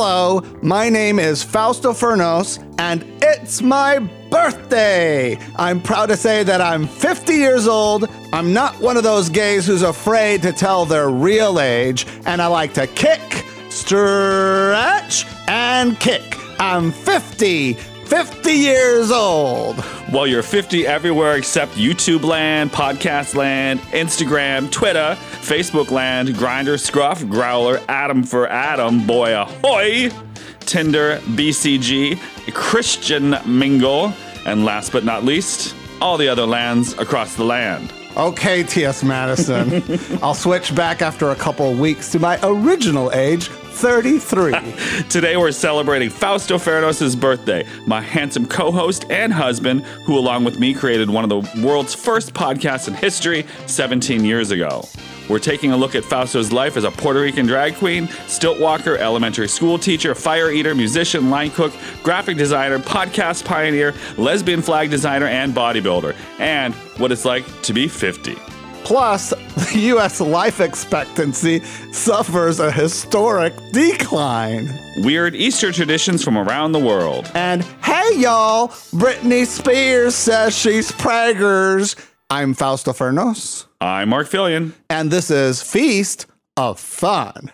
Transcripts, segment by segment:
Hello, my name is Fausto Fernos, and it's my birthday! I'm proud to say that I'm 50 years old, I'm not one of those gays who's afraid to tell their real age, and I like to kick, stretch, and kick. I'm 50 years old! Well, you're 50 everywhere except YouTube land, podcast land, Instagram, Twitter, Facebook land, Grindr, Scruff, Growler, Adam for Adam, Boy Ahoy, Tinder, BCG, Christian Mingle, and last but not least, all the other lands across the land. Okay, T.S. Madison. I'll switch back after a couple weeks to my original age, 33. Today we're celebrating Fausto Fernos' birthday, my handsome co-host and husband, who along with me created one of the world's first podcasts in history 17 years ago. We're taking a look at Fausto's life as a Puerto Rican drag queen, stilt walker, elementary school teacher, fire eater, musician, line cook, graphic designer, podcast pioneer, lesbian flag designer, and bodybuilder, and what it's like to be 50. Plus, the U.S. life expectancy suffers a historic decline. Weird Easter traditions from around the world. And hey, y'all, Britney Spears says she's preggers. I'm Fausto Fernos. I'm Mark Fillion. And this is Feast of Fun.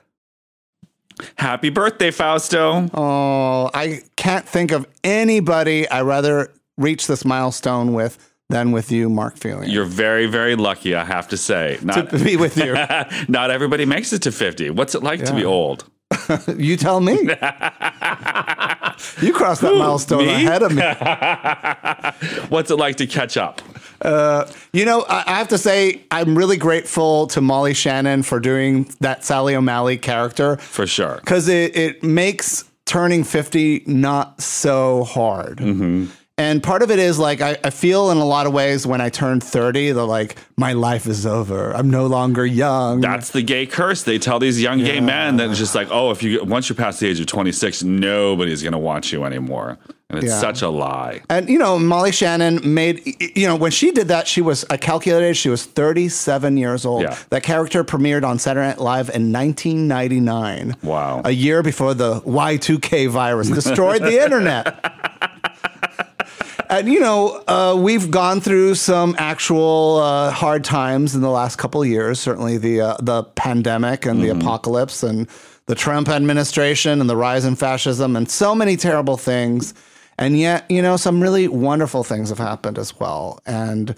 Happy birthday, Fausto. Oh, I can't think of anybody I'd rather reach this milestone with than with you, Mark Fillion. You're very, very lucky, I have to say. To be with you. Not everybody makes it to 50. What's it like to be old? You tell me. You crossed that milestone ahead of me. What's it like to catch up? I have to say, I'm really grateful to Molly Shannon for doing that Sally O'Malley character. For sure. Because it makes turning 50 not so hard. Mm-hmm. And part of it is like, I feel in a lot of ways when I turn 30, they're like, my life is over. I'm no longer young. That's the gay curse. They tell these young gay men that it's just like, oh, once you're past the age of 26, nobody's going to want you anymore. And it's such a lie. And, Molly Shannon made, when she did that, I calculated she was 37 years old. Yeah. That character premiered on Saturday Night Live in 1999. Wow. A year before the Y2K virus destroyed the internet. And, we've gone through some actual hard times in the last couple of years, certainly the pandemic and the apocalypse and the Trump administration and the rise in fascism and so many terrible things. And yet, some really wonderful things have happened as well. And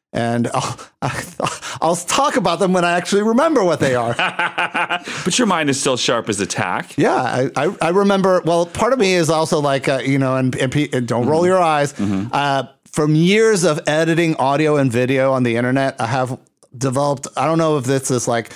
I'll talk about them when I actually remember what they are. But your mind is still sharp as a tack. Yeah, I remember. Well, part of me is also like, and don't roll your eyes. From years of editing audio and video on the internet, I have developed, I don't know if this is like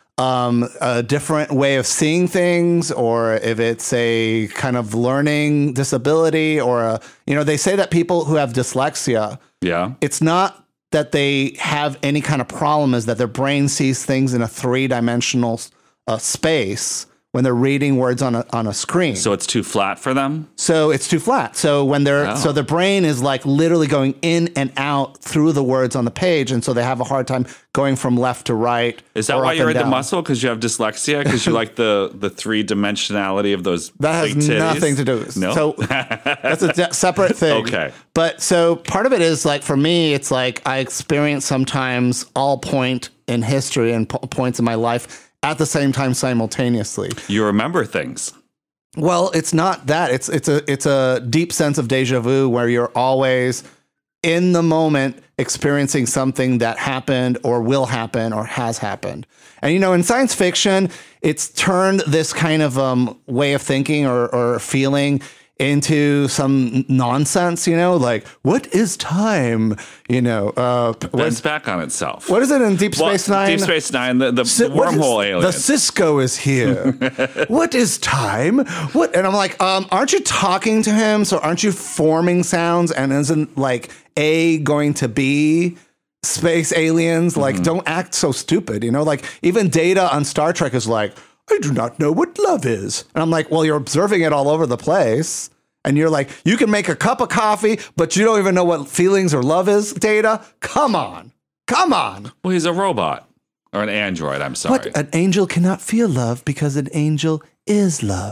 a different way of seeing things or if it's a kind of learning disability or, they say that people who have dyslexia, it's not that they have any kind of problem, is that their brain sees things in a three-dimensional space when they're reading words on a screen. So it's too flat for them? So it's too flat. So when so the brain is like literally going in and out through the words on the page, and so they have a hard time going from left to right. Is that why you're into muscle? Because you have dyslexia? Because you like the three-dimensionality of those that big has titties? Nothing to do. No? So that's a separate thing. Okay. But so part of it is like, for me, it's like I experience sometimes all point in history and points in my life at the same time simultaneously. You remember things. Well, it's not that. It's a deep sense of deja vu where you're always in the moment experiencing something that happened or will happen or has happened. And, in science fiction, it's turned this kind of way of thinking or feeling into some nonsense, like, what is time? Bends back on itself. What is it in Deep Space Nine? Deep Space Nine, the wormhole alien. The Cisco is here. What is time? What? And I'm like, aren't you talking to him? So aren't you forming sounds? And isn't like A going to be space aliens? Like, don't act so stupid. Like even Data on Star Trek is like, I do not know what love is. And I'm like, well, you're observing it all over the place. And you're like, you can make a cup of coffee, but you don't even know what feelings or love is, Data? Come on. Well, he's a robot. Or an android, I'm sorry. What? An angel cannot feel love because an angel is love.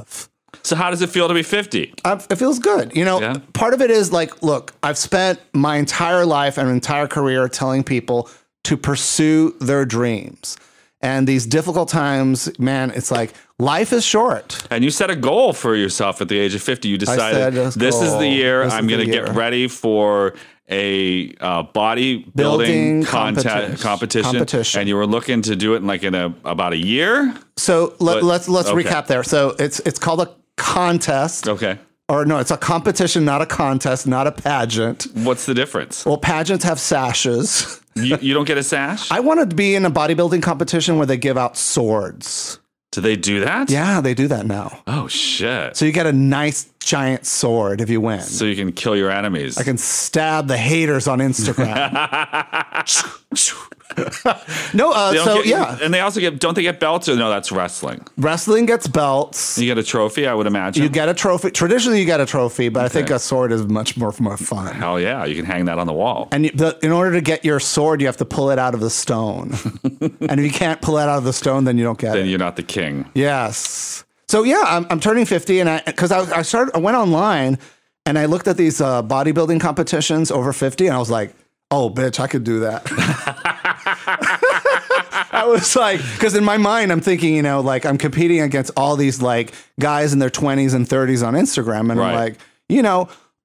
So how does it feel to be 50? It feels good. You know, part of it is like, look, I've spent my entire life and entire career telling people to pursue their dreams. And these difficult times, man, it's like life is short. And you set a goal for yourself at the age of 50. You decided this is the year I'm going to get ready for a bodybuilding competition. And you were looking to do it in about a year. So let's recap there. So it's called a contest. Okay. Or no, it's a competition, not a contest, not a pageant. What's the difference? Well, pageants have sashes. You don't get a sash? I wanted to be in a bodybuilding competition where they give out swords. Do they do that? Yeah, they do that now. Oh, shit. So you get a nice giant sword if you win. So you can kill your enemies. I can stab the haters on Instagram. And they also don't they get belts, or no, that's wrestling? Wrestling gets belts. You get a trophy, I would imagine. You get a trophy. Traditionally, you get a trophy, but I think a sword is much more fun. Hell yeah, you can hang that on the wall. And in order to get your sword, you have to pull it out of the stone. And if you can't pull it out of the stone, then you don't get it. Then you're not the king. Yes. So yeah, I'm turning 50, and I went online and I looked at these bodybuilding competitions over 50, and I was like, oh, bitch, I could do that. I was like, because in my mind, I'm thinking, you know, like I'm competing against all these like guys in their 20s and 30s on Instagram, and I'm like, you know,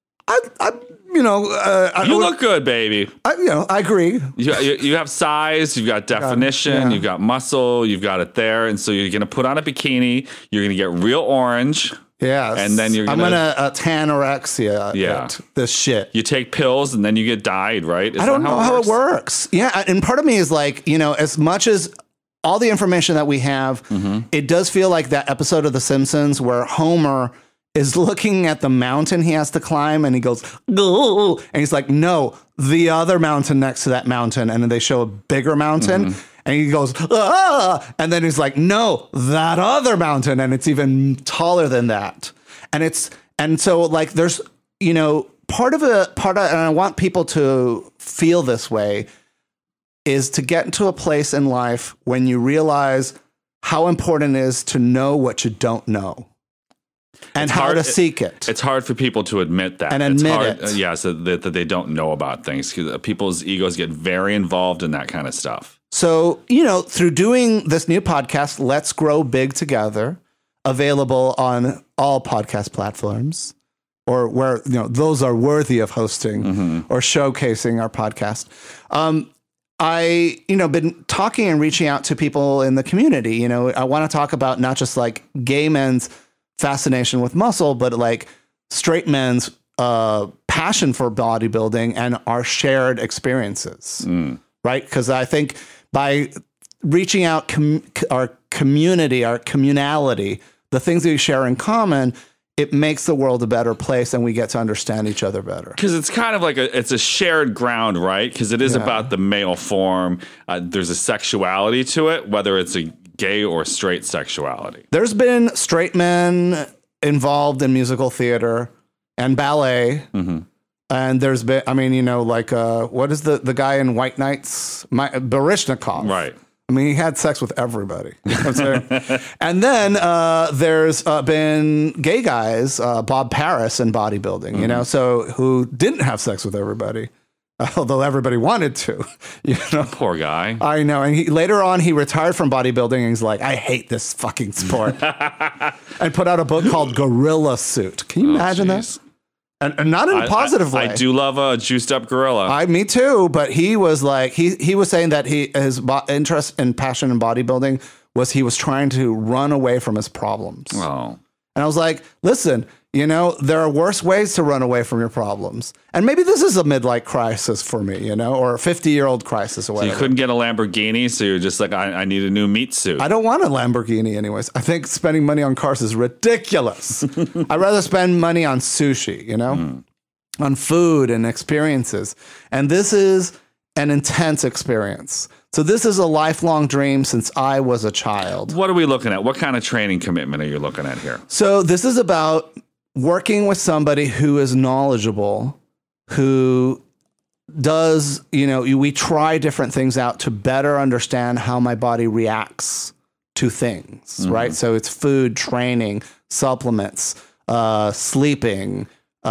you look good, baby. I agree. You have size, you've got definition, you've got muscle, you've got it there, and so you're going to put on a bikini. You're going to get real orange. Yes. And then I'm going to tanorexia this shit. You take pills and then you get dyed, right? I don't know how it works. Yeah. And part of me is like, you know, as much as all the information that we have, it does feel like that episode of The Simpsons where Homer is looking at the mountain he has to climb and he goes, "Ghoul," and he's like, no, the other mountain next to that mountain. And then they show a bigger mountain. And he goes, ah! And then he's like, no, that other mountain. And it's even taller than that. And so like, there's, you know, part of and I want people to feel this way, is to get into a place in life when you realize how important it is to know what you don't know. And how to seek it. It's hard for people to admit that. And admit it. Yeah, so that they don't know about things. People's egos get very involved in that kind of stuff. So, you know, through doing this new podcast, Let's Grow Big Together, available on all podcast platforms, or where, you know, those are worthy of hosting or showcasing our podcast. I, you know, been talking and reaching out to people in the community. You know, I want to talk about not just like gay men's fascination with muscle, but like straight men's passion for bodybuilding and our shared experiences, right? Because I think by reaching out our community, our communality, the things that we share in common, it makes the world a better place, and we get to understand each other better. Because it's kind of like it's a shared ground, right? Because it is about the male form. There's a sexuality to it, whether it's a gay or straight sexuality. There's been straight men involved in musical theater and ballet. And there's been, I mean, you know, like, what is the guy in White Knights? Baryshnikov. Right. I mean, he had sex with everybody. You know what I'm saying? And then there's been gay guys, Bob Paris in bodybuilding, you know, so who didn't have sex with everybody. Although everybody wanted to, you know. Poor guy. I know. And later on, he retired from bodybuilding and he's like, I hate this fucking sport. And put out a book called Gorilla Suit. Can you imagine that? And not in a positive way. I do love a juiced up gorilla. Me too. But he was like, he was saying that his interest and passion in bodybuilding was he was trying to run away from his problems. Oh. And I was like, listen, you know, there are worse ways to run away from your problems. And maybe this is a midlife crisis for me, you know, or a 50-year-old crisis or whatever. So you couldn't get a Lamborghini, so you're just like, I need a new meat suit. I don't want a Lamborghini anyways. I think spending money on cars is ridiculous. I'd rather spend money on sushi, you know, on food and experiences. And this is an intense experience. So this is a lifelong dream since I was a child. What are we looking at? What kind of training commitment are you looking at here? So this is about working with somebody who is knowledgeable, who does, you know, we try different things out to better understand how my body reacts to things, right? So it's food, training, supplements, sleeping,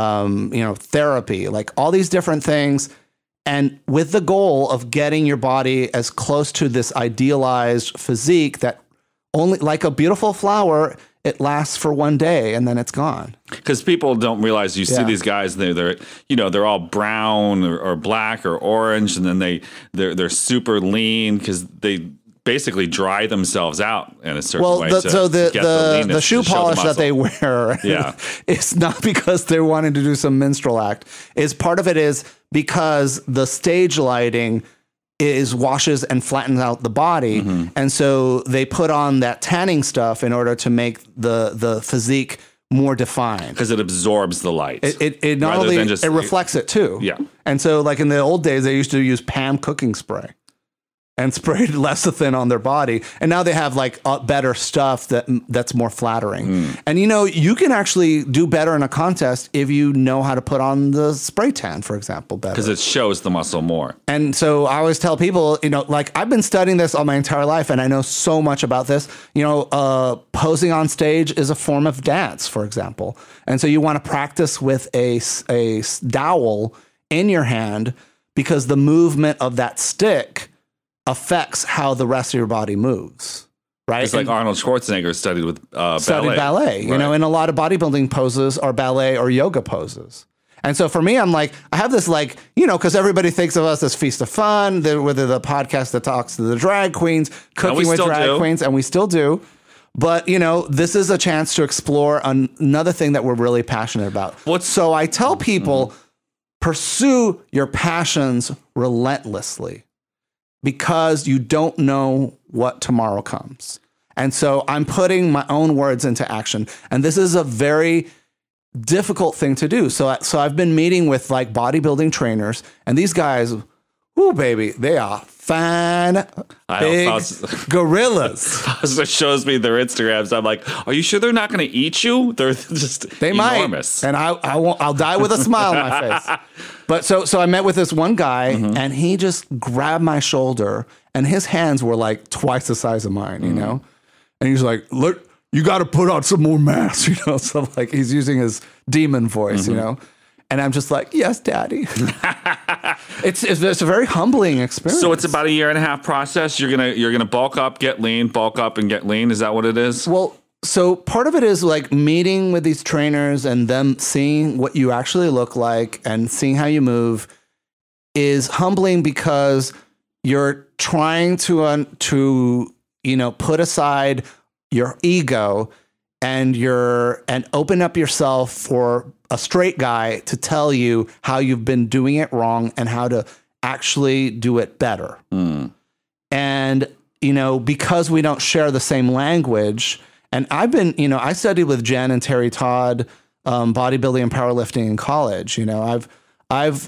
therapy, like all these different things. And with the goal of getting your body as close to this idealized physique that only, like a beautiful flower, it lasts for one day and then it's gone. Because people don't realize you see these guys, they're all brown or black or orange, and then they're super lean because they basically dry themselves out in a certain way. So the shoe polish that they wear is not because they're wanting to do some minstrel act. Part of it is because the stage lighting washes and flattens out the body. And so they put on that tanning stuff in order to make the physique more defined. Because it absorbs the light. It not only, it reflects it too. Yeah. And so like in the old days, they used to use Pam cooking spray and sprayed lecithin on their body. And now they have like better stuff that's more flattering. And you can actually do better in a contest if you know how to put on the spray tan, for example, better. Because it shows the muscle more. And so I always tell people, like I've been studying this all my entire life and I know so much about this. Posing on stage is a form of dance, for example. And so you want to practice with a dowel in your hand because the movement of that stick affects how the rest of your body moves, right? It's like Arnold Schwarzenegger studied with ballet. Studied ballet, and a lot of bodybuilding poses are ballet or yoga poses. And so for me, I'm like, I have this like, because everybody thinks of us as Feast of Fun, whether the podcast that talks to the drag queens, cooking with drag queens, and we still do. But, this is a chance to explore another thing that we're really passionate about. So I tell people, pursue your passions relentlessly, because you don't know what tomorrow comes. And so I'm putting my own words into action. And this is a very difficult thing to do. So I've been meeting with like bodybuilding trainers, and these guys, ooh, baby, they are big gorillas. Fausto shows me their Instagrams. I'm like, are you sure they're not going to eat you? They're just enormous. Might. And I won't. I'll die with a smile on my face. But so I met with this one guy, and he just grabbed my shoulder, and his hands were like twice the size of mine, and he's like, look, you got to put on some more mass, So like he's using his demon voice, And I'm just like, yes, daddy. It's a very humbling experience. So it's about a 1.5 year process. You're gonna bulk up, get lean, bulk up and get lean. Is that what it is? Well, so part of it is like meeting with these trainers and them seeing what you actually look like and seeing how you move is humbling because you're trying to put aside your ego and open up yourself for a straight guy to tell you how you've been doing it wrong and how to actually do it better. And, because we don't share the same language, and I studied with Jen and Terry Todd, bodybuilding and powerlifting in college. I've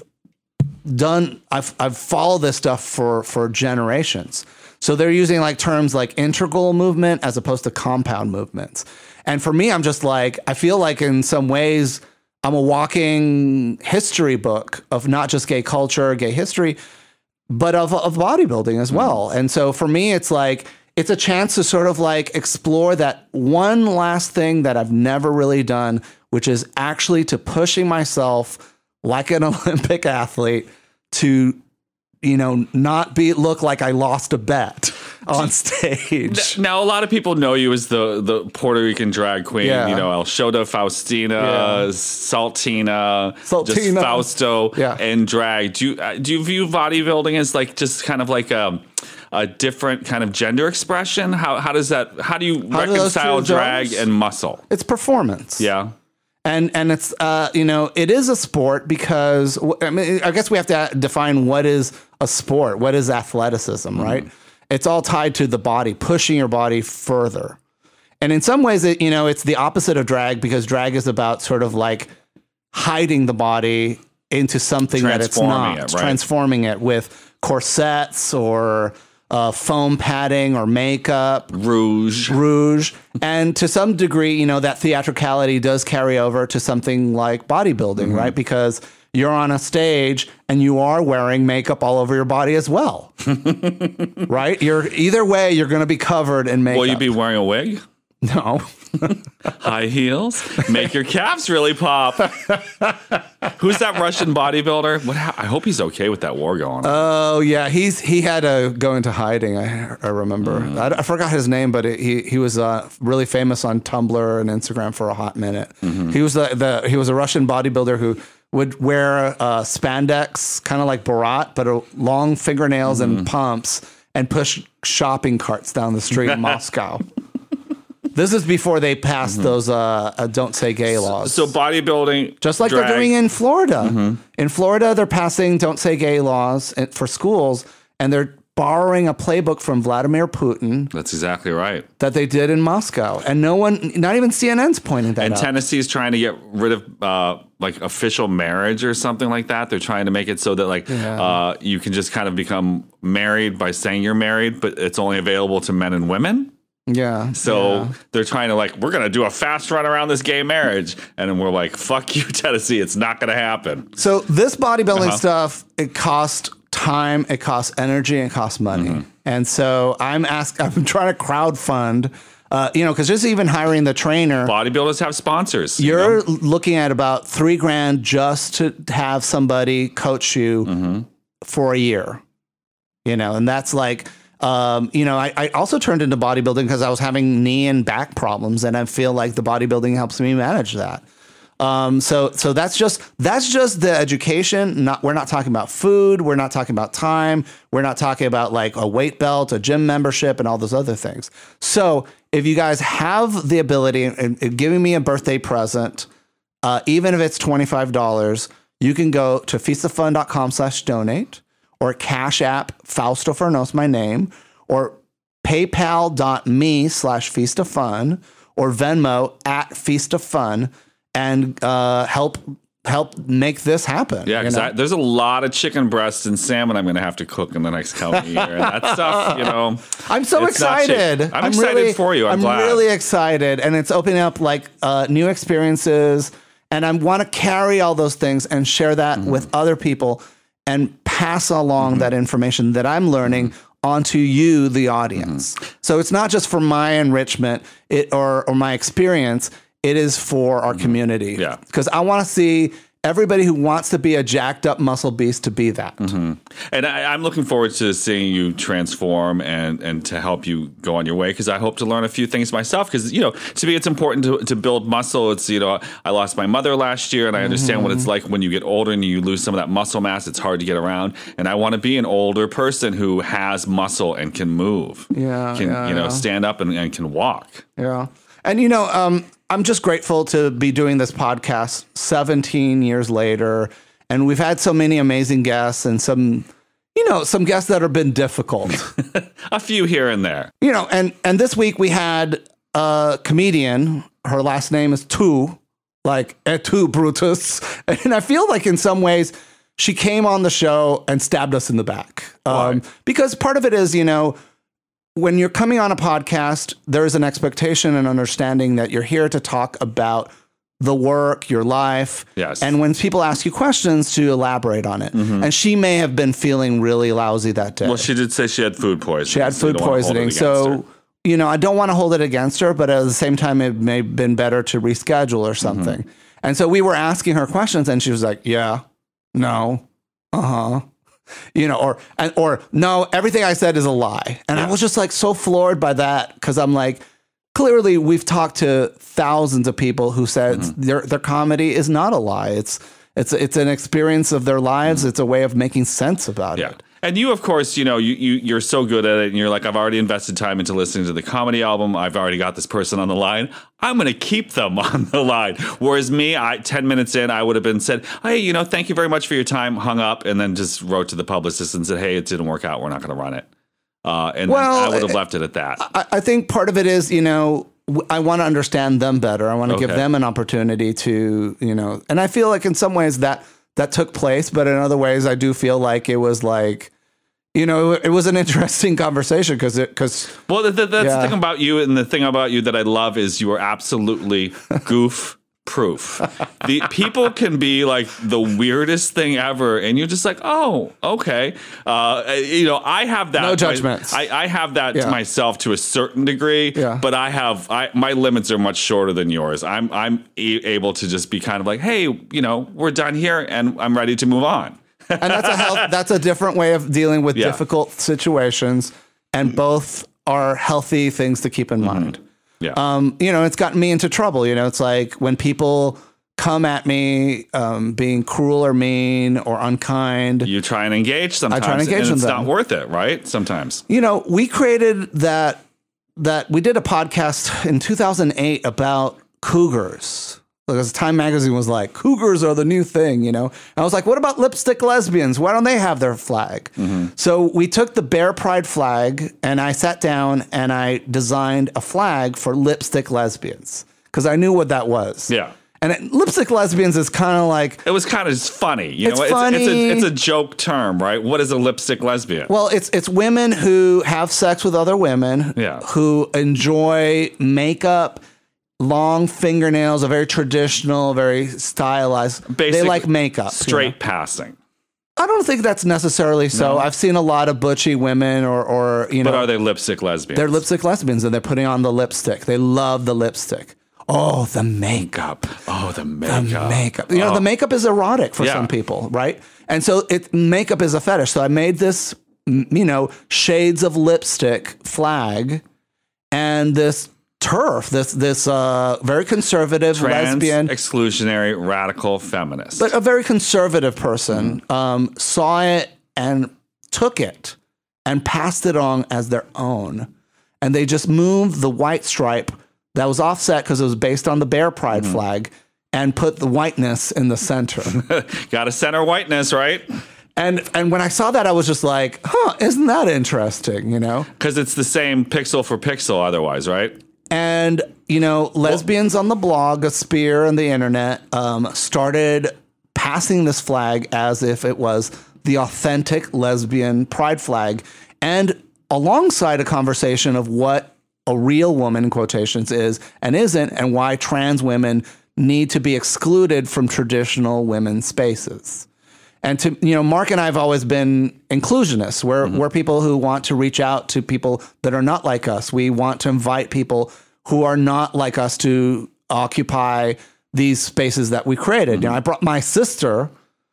followed this stuff for generations. So they're using like terms like integral movement as opposed to compound movements. And for me, I'm just like, I feel like in some ways I'm a walking history book of not just gay culture, gay history, but of bodybuilding as well. And so for me, it's like, it's a chance to sort of like explore that one last thing that I've never really done, which is actually to pushing myself like an Olympic athlete to, not look like I lost a bet on stage. Now, a lot of people know you as the Puerto Rican drag queen, El Shoda, Faustina, Saltina, just Fausto, and drag. Do you view bodybuilding as like just kind of like a different kind of gender expression? How do you reconcile drag and muscle? It's performance. Yeah. And it's, it is a sport because, I guess we have to define what is a sport. What is athleticism, right? It's all tied to the body, pushing your body further. And in some ways, it's the opposite of drag because drag is about sort of like hiding the body into something that it's not, transforming it with corsets or foam padding or makeup, rouge. And to some degree, that theatricality does carry over to something like bodybuilding, right? Because you're on a stage and you are wearing makeup all over your body as well. Right? Either way, you're going to be covered in makeup. Will you be wearing a wig? No. High heels? Make your calves really pop. Who's that Russian bodybuilder? I hope he's okay with that war going on. Oh, yeah. He had to go into hiding, I remember. I forgot his name, but he was really famous on Tumblr and Instagram for a hot minute. He was he was a Russian bodybuilder who would wear spandex, kind of like Borat, but long fingernails and pumps, and push shopping carts down the street in Moscow. This is before they passed those don't say gay laws. So bodybuilding, just like they're doing in Florida. In Florida, they're passing don't say gay laws for schools, and they're borrowing a playbook from Vladimir Putin. That's exactly right. That they did in Moscow, and no one, not even CNN's pointing that out. And Tennessee's trying to get rid of like official marriage or something like that. They're trying to make it so that like you can just kind of become married by saying you're married, but it's only available to men and women. Yeah. So they're trying to we're going to do a fast run around this gay marriage. And then we're like, fuck you, Tennessee. It's not going to happen. So this bodybuilding stuff, it costs time, it costs energy, and it costs money. And so I'm trying to crowdfund, because just even hiring the trainer. Bodybuilders have sponsors. You're looking at about $3,000 just to have somebody coach you for a year, and that's like, I also turned into bodybuilding because I was having knee and back problems, and I feel like the bodybuilding helps me manage that. So that's just the education. We're not talking about food. We're not talking about time. We're not talking about like a weight belt, a gym membership, and all those other things. So if you guys have the ability and giving me a birthday present, even if it's $25, you can go to feastoffun.com/donate. Or Cash App, Fausto Fernos, my name, or paypal.me/feastoffun, or Venmo @feastoffun, and help make this happen. Yeah, because there's a lot of chicken breasts and salmon I'm going to have to cook in the next coming year. And that stuff, I'm so excited. I'm excited for you. I'm glad. Really excited. And it's opening up like new experiences. And I want to carry all those things and share that with other people and pass along that information that I'm learning onto you, the audience. So it's not just for my enrichment or my experience. It is for our community. Yeah. Because I want to see everybody who wants to be a jacked up muscle beast to be that. And I'm looking forward to seeing you transform and to help you go on your way, because I hope to learn a few things myself, because, to me, it's important to build muscle. It's, I lost my mother last year, and I understand what it's like when you get older and you lose some of that muscle mass. It's hard to get around. And I want to be an older person who has muscle and can move. Can stand up and can walk. Yeah. And, I'm just grateful to be doing this podcast 17 years later. And we've had so many amazing guests and some guests that have been difficult. A few here and there. And this week we had a comedian. Her last name is Tu, like Et tu, Brutus. And I feel like in some ways she came on the show and stabbed us in the back. Because part of it is, when you're coming on a podcast, there is an expectation and understanding that you're here to talk about the work, your life. Yes. And when people ask you questions, to elaborate on it. And she may have been feeling really lousy that day. Well, she did say she had food poisoning. She had food poisoning. So, I don't want to hold it against her, but at the same time, it may have been better to reschedule or something. And so we were asking her questions, and she was like, yeah, no, or no, everything I said is a lie. And I was just like so floored by that, because I'm like, clearly we've talked to thousands of people who said their comedy is not a lie. It's an experience of their lives. It's a way of making sense about it. And you, of course, you're so good at it, and you're like, I've already invested time into listening to the comedy album. I've already got this person on the line. I'm going to keep them on the line. Whereas me, 10 minutes in, I would have been said, hey, thank you very much for your time, hung up, and then just wrote to the publicist and said, hey, it didn't work out. We're not going to run it. And then I would have left it at that. I think part of it is, I want to understand them better. I want to give them an opportunity to, and I feel like in some ways that took place, but in other ways I do feel like it was like, it was an interesting conversation because that's the thing about you, and the thing about you that I love is you are absolutely goof proof. The people can be like the weirdest thing ever, and you're just like, oh, okay. I have that. No judgments. I have that to myself to a certain degree, but my limits are much shorter than yours. I'm able to just be kind of like, hey, we're done here, and I'm ready to move on. And that's a different way of dealing with difficult situations, and both are healthy things to keep in mind. Yeah. It's gotten me into trouble. It's like when people come at me being cruel or mean or unkind. You try and engage sometimes. I try and engage and it's them. not worth it, right? Sometimes. We created that we did a podcast in 2008 about cougars. Because Time Magazine was like, cougars are the new thing, And I was like, what about lipstick lesbians? Why don't they have their flag? So we took the Bear Pride flag, and I sat down and I designed a flag for lipstick lesbians because I knew what that was. Yeah. And lipstick lesbians is kind of like... It was kind of funny. It's funny. It's a joke term, right? What is a lipstick lesbian? Well, it's women who have sex with other women, who enjoy makeup, long fingernails, a very traditional, very stylized. Basically, they like makeup. Straight passing. I don't think that's necessarily so. No. I've seen a lot of butchy women or But are they lipstick lesbians? They're lipstick lesbians, and they're putting on the lipstick. They love the lipstick. Oh, the makeup. Oh, the makeup. The makeup. The makeup is erotic for some people, right? And so makeup is a fetish. So I made this, shades of lipstick flag, and this turf, this very conservative lesbian, exclusionary, radical feminist, but a very conservative person saw it and took it and passed it on as their own, and they just moved the white stripe that was offset because it was based on the Bear Pride flag and put the whiteness in the center. Got to center whiteness, right? And when I saw that, I was just like, isn't that interesting? Because it's the same pixel for pixel otherwise, right? And, lesbians on the blog, a spear on the internet, started passing this flag as if it was the authentic lesbian pride flag. And alongside a conversation of what a real woman, in quotations, is and isn't, and why trans women need to be excluded from traditional women's spaces. And Mark and I have always been inclusionists. We're people who want to reach out to people that are not like us. We want to invite people who are not like us to occupy these spaces that we created. I brought my sister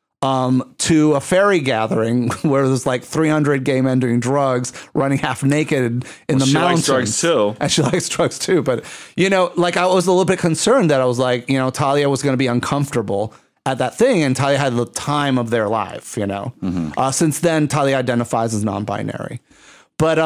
to a fairy gathering where there's like 300 gay men doing drugs, running half naked in the mountains. She likes drugs too. And she likes drugs too. But, I was a little bit concerned that I was like, Talia was going to be uncomfortable at that thing, and Talia had the time of their life, Since then, Talia identifies as non-binary. But,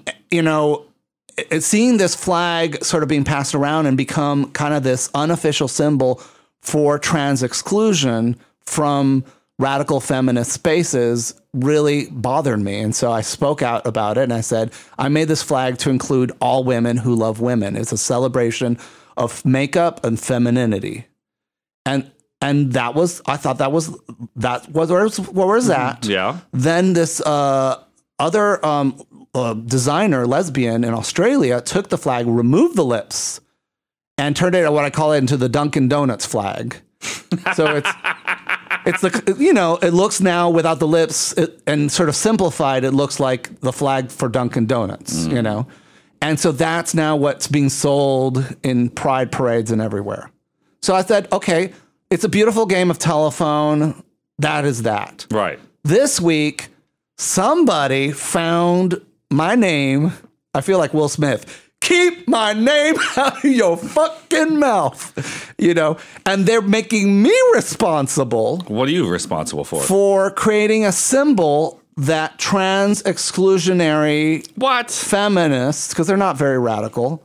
seeing this flag sort of being passed around and become kind of this unofficial symbol for trans exclusion from radical feminist spaces really bothered me. And so I spoke out about it, and I said, I made this flag to include all women who love women. It's a celebration of makeup and femininity. And I thought that was where was that? Yeah. Then this other designer, lesbian in Australia, took the flag, removed the lips, and turned it, what I call it, into the Dunkin' Donuts flag. So it's it looks now without the lips and sort of simplified, it looks like the flag for Dunkin' Donuts, And so that's now what's being sold in pride parades and everywhere. So I said, okay, it's a beautiful game of telephone. That is that. Right. This week, somebody found my name. I feel like Will Smith. Keep my name out of your fucking mouth, and they're making me responsible. What are you responsible for? For creating a symbol that trans exclusionary feminists, because they're not very radical,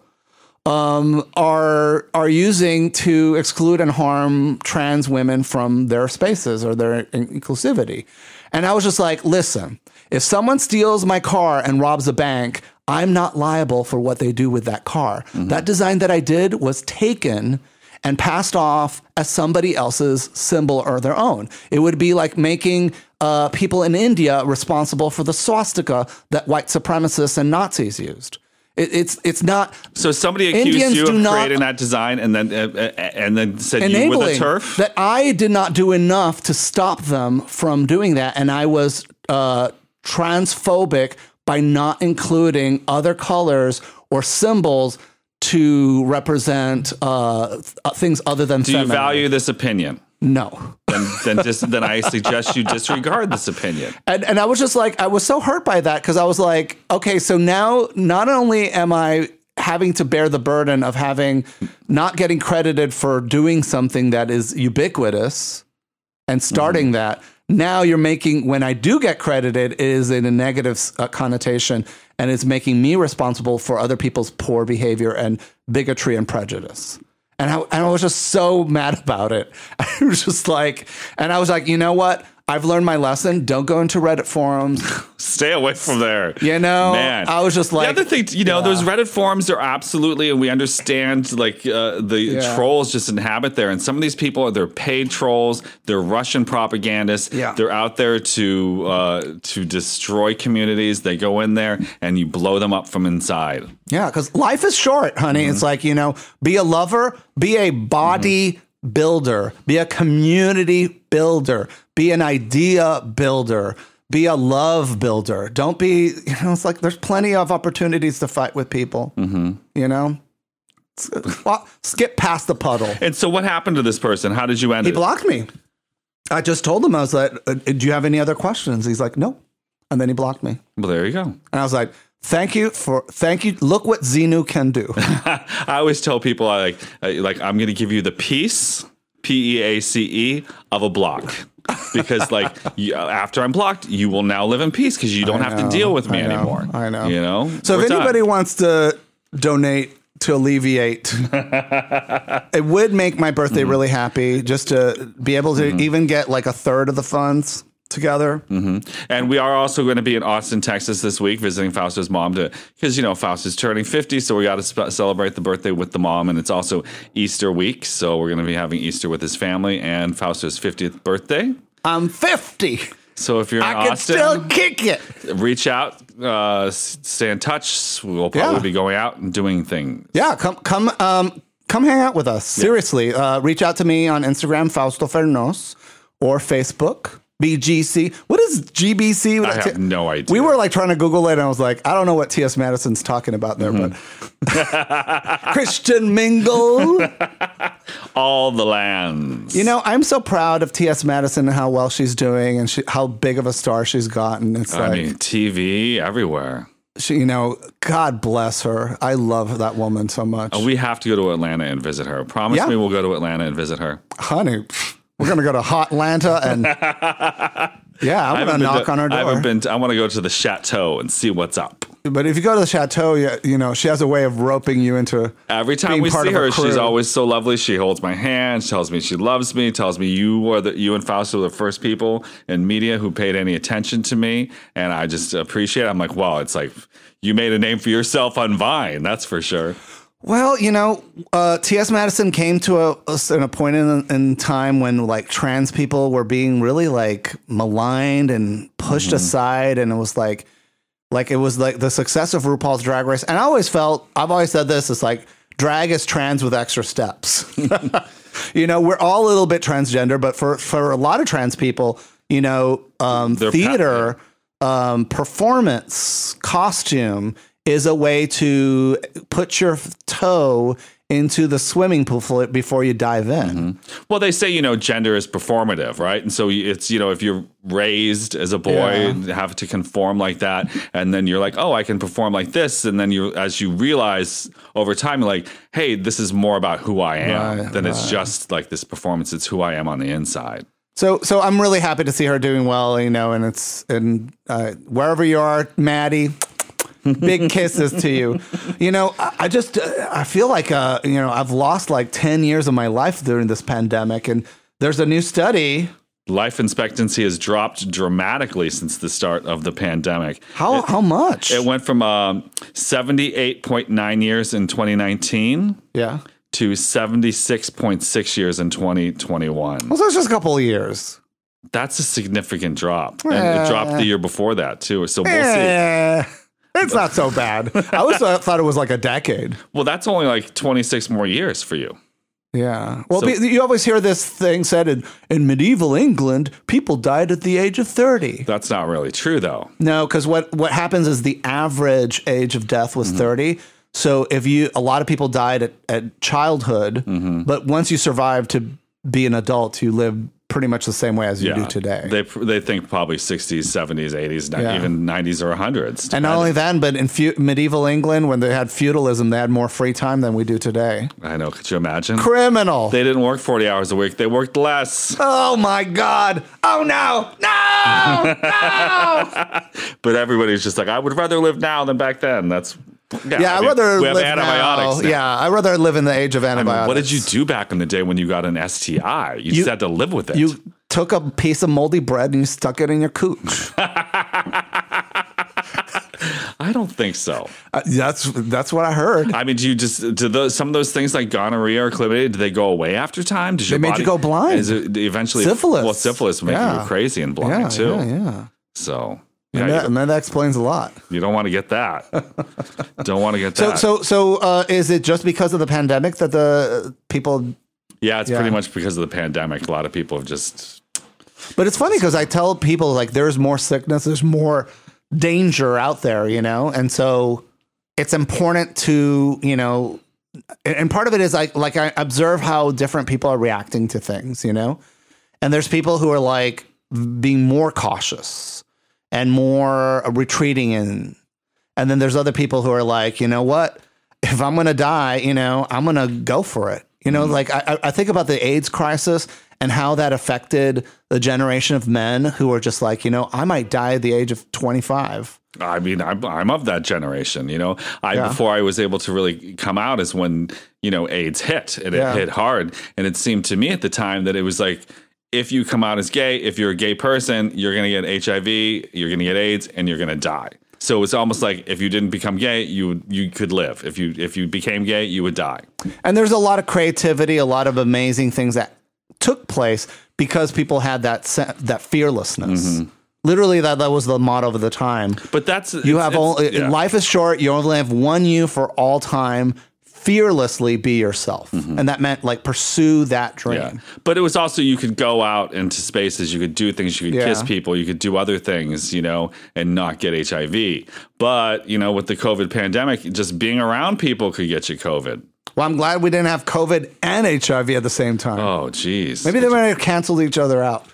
are using to exclude and harm trans women from their spaces or their inclusivity. And I was just like, listen, if someone steals my car and robs a bank, I'm not liable for what they do with that car. Mm-hmm. That design that I did was taken and passed off as somebody else's symbol or their own. It would be like making people in India responsible for the swastika that white supremacists and Nazis used. It's not. So somebody accused Indians you do of not creating that design, and then said you were the enabling turf. that I did not do enough to stop them from doing that, and I was transphobic by not including other colors or symbols to represent things other than. Do you value this opinion? No. Then I suggest you disregard this opinion. And I was just like, I was so hurt by that because I was like, okay, so now not only am I having to bear the burden of not getting credited for doing something that is ubiquitous and starting that, now you're making, when I do get credited, it is in a negative connotation, and it's making me responsible for other people's poor behavior and bigotry and prejudice. And I was just so mad about it. I was just like, and I was like, you know what? I've learned my lesson. Don't go into Reddit forums. Stay away from there. Man. I was just like, the other thing, those Reddit forums are absolutely, and we understand like the trolls just inhabit there. And some of these people they're paid trolls. They're Russian propagandists. Yeah. They're out there to destroy communities. They go in there and you blow them up from inside. Yeah, because life is short, honey. It's like, be a lover, be a body builder, be a community builder, be an idea builder, be a love builder. Don't be, it's like there's plenty of opportunities to fight with people, Well, skip past the puddle. And so what happened to this person? How did you end it? He blocked me. I just told him, I was like, do you have any other questions? He's like, no. And then he blocked me. Well, there you go. And I was like, Thank you. Look what Xenu can do. I always tell people, I'm going to give you the peace, PEACE, of a block. Because after I'm blocked, you will now live in peace because you don't have to deal with me anymore. I know. So if anybody wants to donate to alleviate, it would make my birthday really happy just to be able to even get like a third of the funds together. And we are also going to be in Austin, Texas this week visiting Fausto's mom because Faust is turning 50, so we got to celebrate the birthday with the mom, and it's also Easter week, so we're going to be having Easter with his family and Fausto's 50th birthday. I'm 50. So if you're in Austin, I can still kick it. Reach out, stay in touch. We'll probably be going out and doing things. Yeah, come hang out with us. Seriously, reach out to me on Instagram, Fausto Fernos, or Facebook. BGC. What is GBC? I have no idea. We were trying to Google it, and I was like, I don't know what T.S. Madison's talking about there, but Christian Mingle. All the lands. I'm so proud of T.S. Madison and how well she's doing and how big of a star she's gotten. It's TV everywhere. She, God bless her. I love that woman so much. We have to go to Atlanta and visit her. Promise me we'll go to Atlanta and visit her. Honey, we're going to go to Hot Atlanta and I'm going to knock on her door. I haven't been. I want to go to the Chateau and see what's up. But if you go to the Chateau, she has a way of roping you into every time we see her, she's always so lovely. She holds my hand, she tells me she loves me, tells me you and Fausto were the first people in media who paid any attention to me, and I just appreciate it. I'm like, wow, it's like you made a name for yourself on Vine, that's for sure. Well, T.S. Madison came to a point in time when trans people were being really maligned and pushed aside, and it was like the success of RuPaul's Drag Race. And I've always said this, it's like drag is trans with extra steps. We're all a little bit transgender, but for a lot of trans people, theater, performance, costume is a way to put your toe into the swimming pool before you dive in. Well, they say, gender is performative, right? And so it's, if you're raised as a boy, have to conform like that. And then you're like, oh, I can perform like this. And then as you realize over time, you're like, hey, this is more about who I am than it's just like this performance. It's who I am on the inside. So I'm really happy to see her doing well, and wherever you are, Maddie, big kisses to you. I feel like, I've lost 10 years of my life during this pandemic. And there's a new study. Life expectancy has dropped dramatically since the start of the pandemic. How much? It went from 78.9 years in 2019 to 76.6 years in 2021. Well, so it's just a couple of years. That's a significant drop. And it dropped the year before that, too. So we'll see. It's not so bad. I always thought it was like a decade. Well, that's only like 26 more years for you. Yeah. Well, So- you always hear this thing said in medieval England, people died at the age of 30. That's not really true, though. No, because what happens is the average age of death was 30. So a lot of people died at childhood, but once you survive to be an adult, you live pretty much the same way as you do today. They think probably 60s, 70s, 80s, even 90s or 100s. And not only that, but in medieval England, when they had feudalism, they had more free time than we do today. I know. Could you imagine? Criminal. They didn't work 40 hours a week. They worked less. Oh, my God. Oh, no. No. No. But everybody's just like, I would rather live now than back then. That's... Yeah, I'd rather we have live antibiotics now. Yeah, I'd rather live in the age of antibiotics. What did you do back in the day when you got an STI? You just had to live with it. You took a piece of moldy bread and you stuck it in your cooch. I don't think so. That's what I heard. I mean, some of those things like gonorrhea or chlamydia, do they go away after time? Does your made body, you go blind. Is it eventually Syphilis. Well, syphilis will make you go crazy and blind too. Yeah. So And that explains a lot. you don't want to get that. Don't want to get that. So is it just because of the pandemic that the people? Yeah, it's pretty much because of the pandemic. A lot of people have just... But it's funny because I tell people like there's more sickness, there's more danger out there, and so it's important to, and part of it is like I observe how different people are reacting to things, and there's people who are like being more cautious and more retreating in, and then there's other people who are like, you know what, if I'm going to die, I'm going to go for it. Like I think about the AIDS crisis and how that affected the generation of men who were just like, I might die at the age of 25. I mean, I'm of that generation, Before I was able to really come out is when, AIDS hit and it hit hard. And it seemed to me at the time that it was like, if you come out as gay, if you're a gay person, you're going to get HIV, you're going to get AIDS, and you're going to die. So it's almost like if you didn't become gay, you could live. If you became gay, you would die. And there's a lot of creativity, a lot of amazing things that took place because people had that fearlessness. Literally, that was the motto of the time. But life is short. You only have one you for all time. Fearlessly be yourself. And that meant like pursue that dream. Yeah. But it was also, you could go out into spaces, you could do things, you could kiss people, you could do other things, and not get HIV. But, with the COVID pandemic, just being around people could get you COVID. Well, I'm glad we didn't have COVID and HIV at the same time. Oh, geez. Maybe they might have canceled each other out.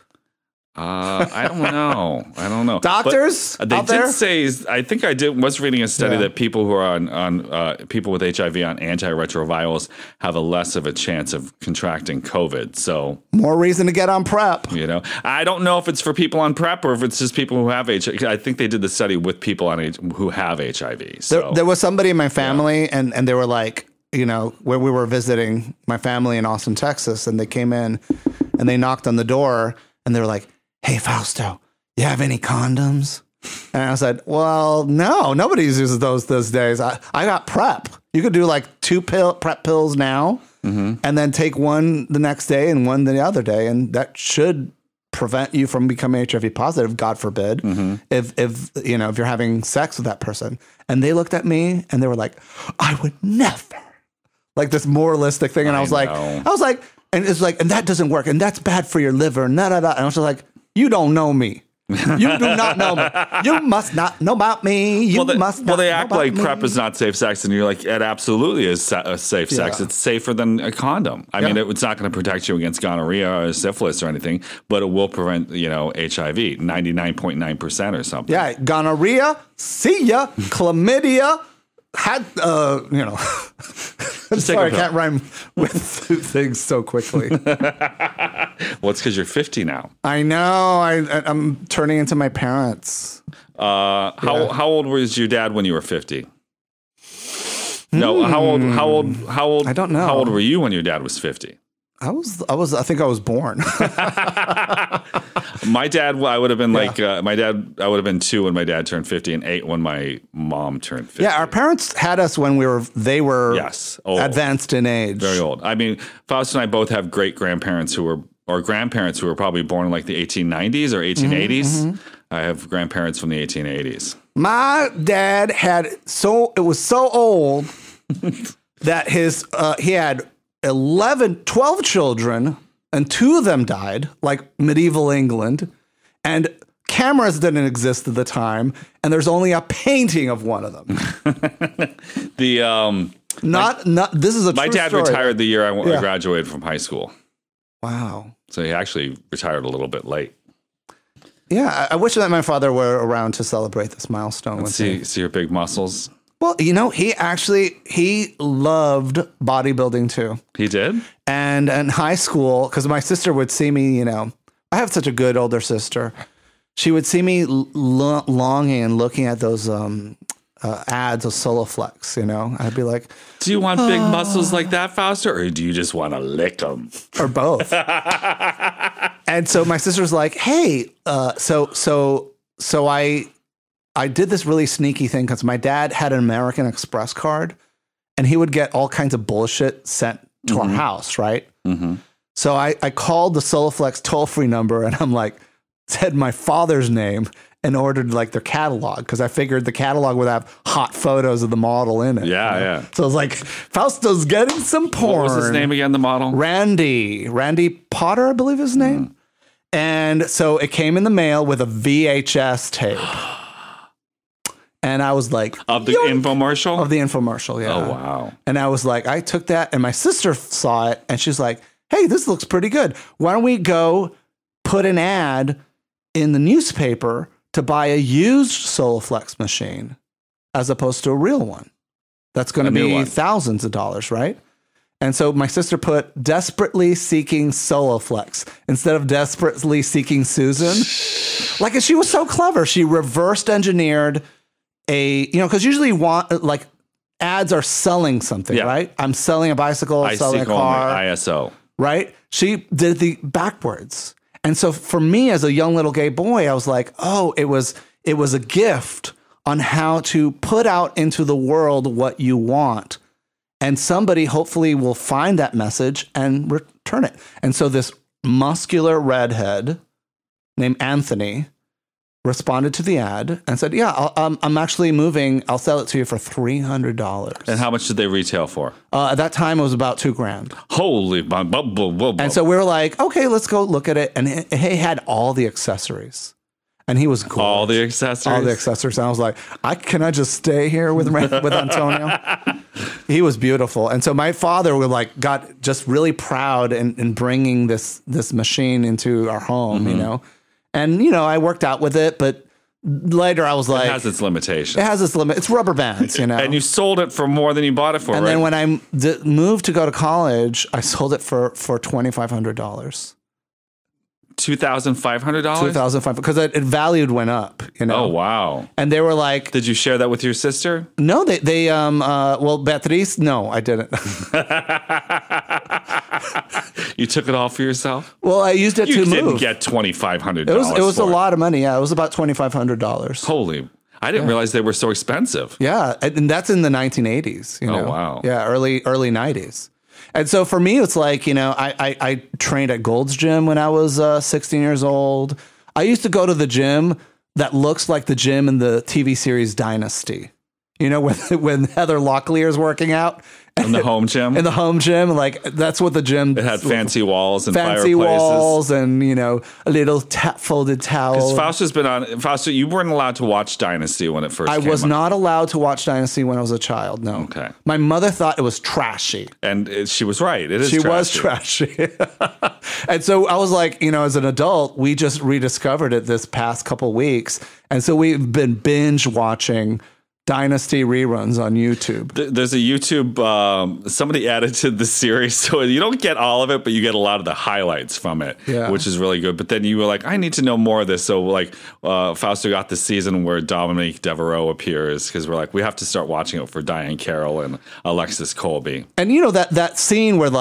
I don't know. Doctors, but they did say. I think was reading a study that people who are on people with HIV on antiretrovirals have a less of a chance of contracting COVID. So more reason to get on PrEP. I don't know if it's for people on PrEP or if it's just people who have HIV. I think they did the study with people who have HIV. So there was somebody in my family, and they were like, where we were visiting my family in Austin, Texas, and they came in and they knocked on the door and they were like, "Hey, Fausto, you have any condoms?" And I said, "Well, no, nobody uses those these days. I got PrEP. You could do like 2 PrEP pills now and then take one the next day and one the other day. And that should prevent you from becoming HIV positive, God forbid, if you're having sex with that person." And they looked at me and they were like, "I would never." Like this moralistic thing. And I was like, and it's like, and that doesn't work. And that's bad for your liver. And I was just like, you don't know me. You do not know me. You must not know about me. They act like PrEP is not safe sex, and you're like, it absolutely is safe sex. It's safer than a condom. I mean, it's not going to protect you against gonorrhea or syphilis or anything, but it will prevent, HIV 99.9% or something. Yeah, gonorrhea, see ya, chlamydia. I'm sorry, I can't rhyme with things so quickly. Well, it's because you're 50 now. I know. I'm turning into my parents. How old was your dad when you were 50? No, how old? I don't know. How old were you when your dad was 50? I think I was born. My dad, I would have been I would have been 2 when my dad turned 50 and 8 when my mom turned 50. Yeah, our parents had us when they were old. Advanced in age. Very old. I mean, Faust and I both have great-grandparents or grandparents who were probably born in like the 1890s or 1880s. I have grandparents from the 1880s. My dad it was so old that he had 12 children, and 2 of them died, like medieval England, and cameras didn't exist at the time, and there's only a painting of one of them. This is a my true dad story. retired the year I graduated from high school. Wow. So he actually retired a little bit late. Yeah, I wish that my father were around to celebrate this milestone with me. See your big muscles. Well, he loved bodybuilding too. He did? And in high school, because my sister would see me, I have such a good older sister. She would see me longing and looking at those ads of Soloflex, I'd be like, do you want big muscles like that, Fausto, or do you just want to lick them? Or both. And so my sister's like, hey, so I did this really sneaky thing because my dad had an American Express card and he would get all kinds of bullshit sent to our house, right? Mm-hmm. So I called the Soloflex toll-free number and I'm like, said my father's name and ordered like their catalog because I figured the catalog would have hot photos of the model in it. Yeah, yeah. So I was like, Fausto's getting some porn. What was his name again, the model? Randy Potter, I believe his name. Mm. And so it came in the mail with a VHS tape. And I was like... Of the infomercial? Of the infomercial, yeah. Oh, wow. And I was like, I took that and my sister saw it and she's like, hey, this looks pretty good. Why don't we go put an ad in the newspaper to buy a used Soloflex machine as opposed to a real one? That's going to be thousands of dollars, right? And so my sister put desperately seeking Soloflex instead of desperately seeking Susan. Like, she was so clever. She reversed engineered because usually ads are selling something, right? I'm selling a bicycle, selling a car. ISO. Right? She did the backwards. And so for me as a young little gay boy, I was like, oh, it was a gift on how to put out into the world what you want. And somebody hopefully will find that message and return it. And so this muscular redhead named Anthony responded to the ad and said, yeah, I'm actually moving. I'll sell it to you for $300. And how much did they retail for? At that time, it was about $2,000. Holy. And so we were like, okay, let's go look at it. And he had all the accessories. And he was gorgeous. All the accessories? All the accessories. And I was like, can I just stay here with Antonio? He was beautiful. And so my father got just really proud in bringing this machine into our home, And, I worked out with it, but later I was like... It has its limitations. It has its limit. It's rubber bands, And you sold it for more than you bought it for, and right? then when I moved to go to college, I sold it for $2,500. $2,500? $2,500 because it valued went up, Oh, wow. And they were like... Did you share that with your sister? No, Beatrice, no, I didn't. You took it all for yourself? Well, I used it to move. You didn't get $2,500. It was a lot of money. Yeah, it was about $2,500. Holy. I didn't realize they were so expensive. Yeah, and that's in the 1980s. Oh, wow. Yeah, early 90s. And so for me, it's like, I trained at Gold's Gym when I was 16 years old. I used to go to the gym that looks like the gym in the TV series Dynasty. When Heather Locklear is working out. In the home gym? In the home gym. Like, that's what the gym... It had fancy walls and fancy fireplaces. walls and, a little folded towel. Because Fausto, you weren't allowed to watch Dynasty when it first came I was on. not allowed to watch Dynasty when I was a child, no. Okay. My mother thought it was trashy. And she was right. It is She trashy. was trashy. And so I was like, as an adult, we just rediscovered it this past couple weeks. And so we've been binge watching Dynasty reruns on YouTube. There's a YouTube, somebody added to the series, so you don't get all of it, but you get a lot of the highlights from it, which is really good. But then you were like, I need to know more of this. So Fausto got the season where Dominique Devereaux appears because we're like, we have to start watching it for Diane Carroll and Alexis Colby. And that scene where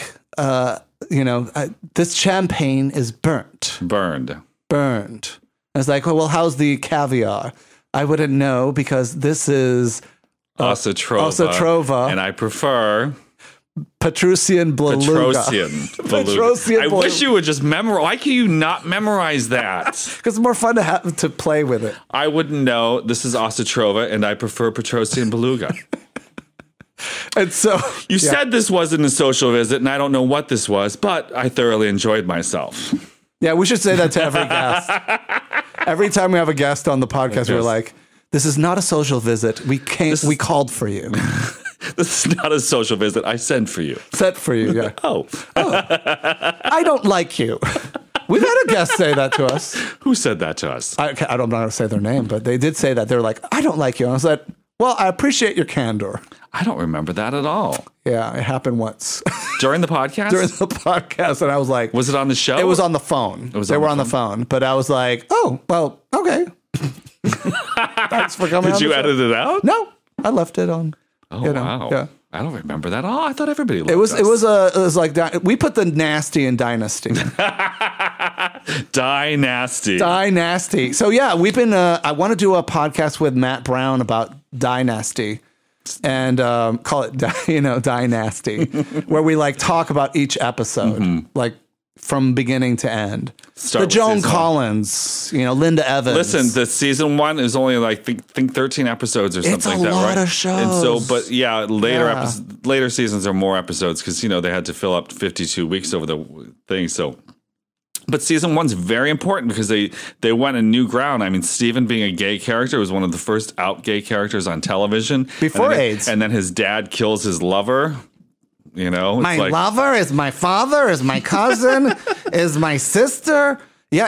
this champagne is burned. And it's like, well, how's the caviar? I wouldn't know because this is Osa Trova. And I prefer Petrusian Beluga. Petrosian I wish you would just memorize. Why can you not memorize that? Because it's more fun to play with it. I wouldn't know. This is Osatrova, and I prefer Petrosian Beluga. And so you said this wasn't a social visit, and I don't know what this was, but I thoroughly enjoyed myself. Yeah, we should say that to every guest. Every time we have a guest on the podcast, we're like, "This is not a social visit. We called for you." This is not a social visit. I sent for you. Sent for you, yeah. Oh. I don't like you. We've had a guest say that to us. Who said that to us? I don't know how to say their name, but they did say that. They're like, I don't like you. And I was like, well, I appreciate your candor. I don't remember that at all. Yeah, it happened once. During the podcast? During the podcast. And I was like... Was it on the show? It was on the phone. They were on the phone. But I was like, oh, well, okay. Thanks for coming. Did you edit it out? No, I left it on. Oh, wow. Yeah. I don't remember that. Oh, I thought everybody loved it was. us. It was like we put the nasty in Dynasty. Dynasty. So yeah, we've been. I want to do a podcast with Matt Brown about Dynasty, and call it Dynasty, where we like talk about each episode, like from beginning to end. The Joan Collins, Linda Evans. Listen, the season 1 is only like think 13 episodes or something like that, right? It's a lot of shows. And so, but yeah, later seasons are more episodes because they had to fill up 52 weeks over the thing. So, but season 1's very important because they went in new ground. I mean, Steven being a gay character was one of the first out gay characters on television before AIDS, and then his dad kills his lover. My lover is my father, is my cousin, is my sister. Yeah,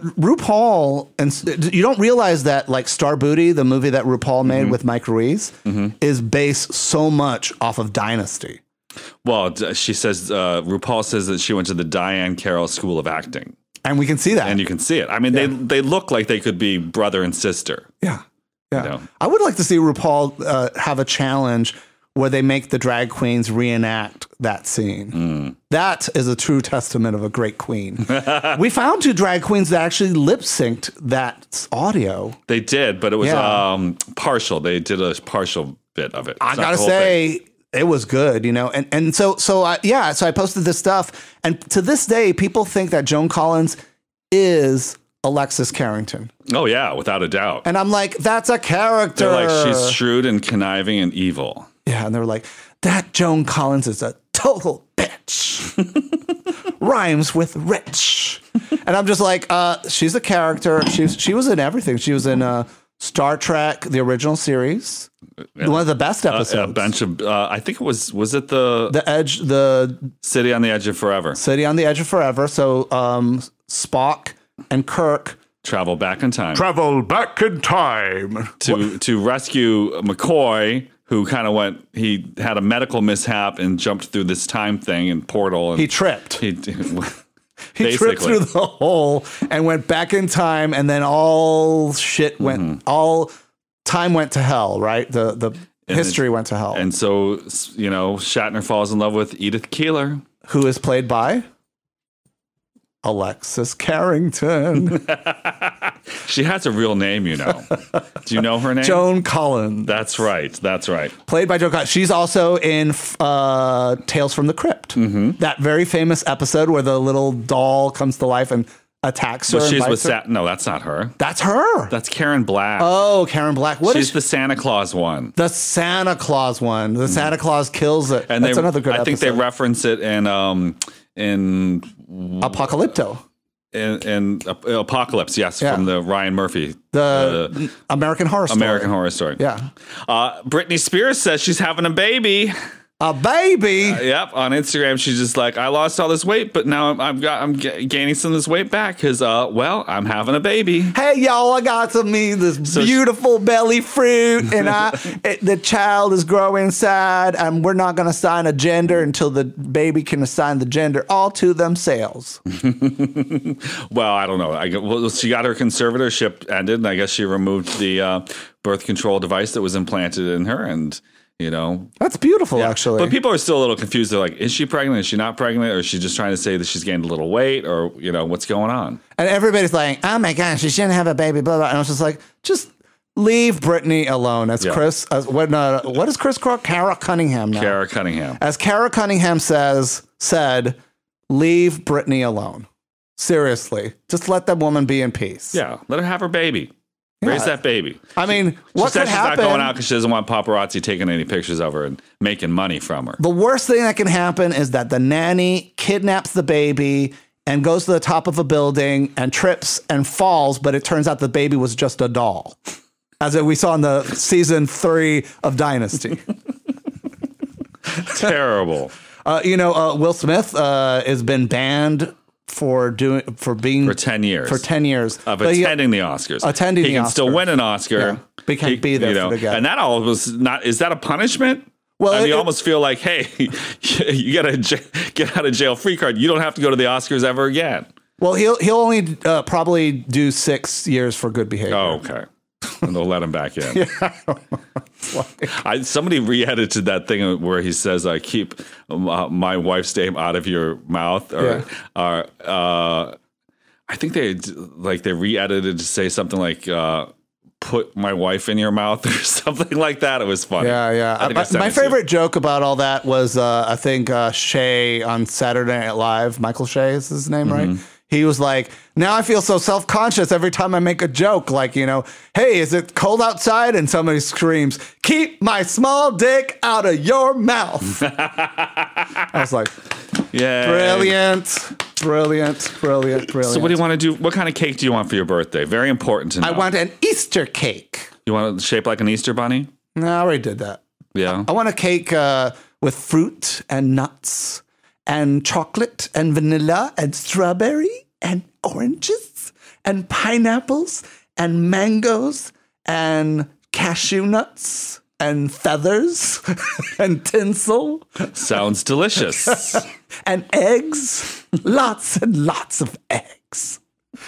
RuPaul, and you don't realize that like Star Booty, the movie that RuPaul made with Mike Ruiz, is based so much off of Dynasty. Well, she says, RuPaul says that she went to the Diane Carroll School of Acting. And we can see that. And you can see it. I mean, they look like they could be brother and sister. Yeah. Yeah. I would like to see RuPaul have a challenge where they make the drag queens reenact that scene. That is a true testament of a great queen. We found 2 drag queens that actually lip synced that audio. They did, but it was partial. They did a partial bit of it. I gotta say, it was good, and so I posted this stuff, and to this day, people think that Joan Collins is Alexis Carrington. Oh yeah, without a doubt. And I'm like, that's a character. They're like, she's shrewd and conniving and evil. Yeah, and they were like, that Joan Collins is a total bitch. Rhymes with rich. And I'm just like, she's a character. She was in everything. She was in Star Trek, the original series. One of the best episodes. A bunch of, I think it was it the Edge, the City on the Edge of Forever. City on the Edge of Forever. So Spock and Kirk travel back in time. To rescue McCoy, who kind of he had a medical mishap and jumped through this time thing and portal. And he tripped. He tripped through the hole and went back in time, and then all shit went, all time went to hell, right? The history went to hell. And so, Shatner falls in love with Edith Keeler. Who is played by Alexis Carrington. She has a real name, Do you know her name? Joan Collins. That's right. Played by Joan Collins. She's also in Tales from the Crypt. That very famous episode where the little doll comes to life and attacks her. She's with no, that's not her. That's her. That's Karen Black. Oh, Karen Black. She's the Santa Claus one. The Santa Claus one. The Santa Claus kills it. And that's another good episode. I think they reference it in Apocalypto. In Apocalypse, yes, from the Ryan Murphy. The American Horror Story. American Horror Story. Yeah. Britney Spears says she's having a baby. A baby? Yep. On Instagram, she's just like, I lost all this weight, but now I'm gaining some of this weight back because, I'm having a baby. Hey, y'all, I got to me this beautiful belly fruit, and the child is growing inside, and we're not going to assign a gender until the baby can assign the gender all to themselves. Well, I don't know. She got her conservatorship ended, and I guess she removed the birth control device that was implanted in her, and that's beautiful, actually. But people are still a little confused. They're like, is she pregnant? Is she not pregnant? Or is she just trying to say that she's gained a little weight? Or, what's going on? And everybody's like, oh my gosh, she shouldn't have a baby, blah, blah. And I was just like, leave Britney alone. As Yeah. Chris, what is Chris called? Kara Cunningham now. Kara Cunningham. As Kara Cunningham said, leave Britney alone. Seriously, just let that woman be in peace. Yeah, let her have her baby. Raise that baby. I mean, She what said could she's happen? not going out because she doesn't want paparazzi taking any pictures of her and making money from her. The worst thing that can happen is that the nanny kidnaps the baby and goes to the top of a building and trips and falls, but it turns out the baby was just a doll, as we saw in the season 3 of Dynasty. Terrible. Will Smith has been banned for 10 years. For 10 years. Of But he- attending the Oscars. Attending he the can still Oscars. win an Oscar. Yeah, but he can't be there for the guy. And that all was not, is that a punishment? Well, I mean, you it- almost feel like, hey, you got a get out of jail free card. You don't have to go to the Oscars ever again. Well, he'll only probably do 6 years for good behavior. Oh, okay. And they'll let him back in. Somebody re-edited that thing where he says, "I keep my wife's name out of your mouth," or I think they re-edited to say something like "put my wife in your mouth" or something like that. It was funny. Yeah. I think I sent My it to you. favorite joke about all that was I think Shay on Saturday Night Live. Michael Shay is his name, right? He was like, now I feel so self-conscious every time I make a joke. Like, hey, is it cold outside? And somebody screams, keep my small dick out of your mouth. I was like, Yeah. brilliant. So what do you want to do? What kind of cake do you want for your birthday? Very important to know. I want an Easter cake. You want it shaped like an Easter bunny? No, I already did that. Yeah. I want a cake with fruit and nuts and chocolate and vanilla and strawberry and oranges and pineapples and mangoes and cashew nuts and feathers and tinsel Sounds delicious. and eggs. Lots and lots of eggs.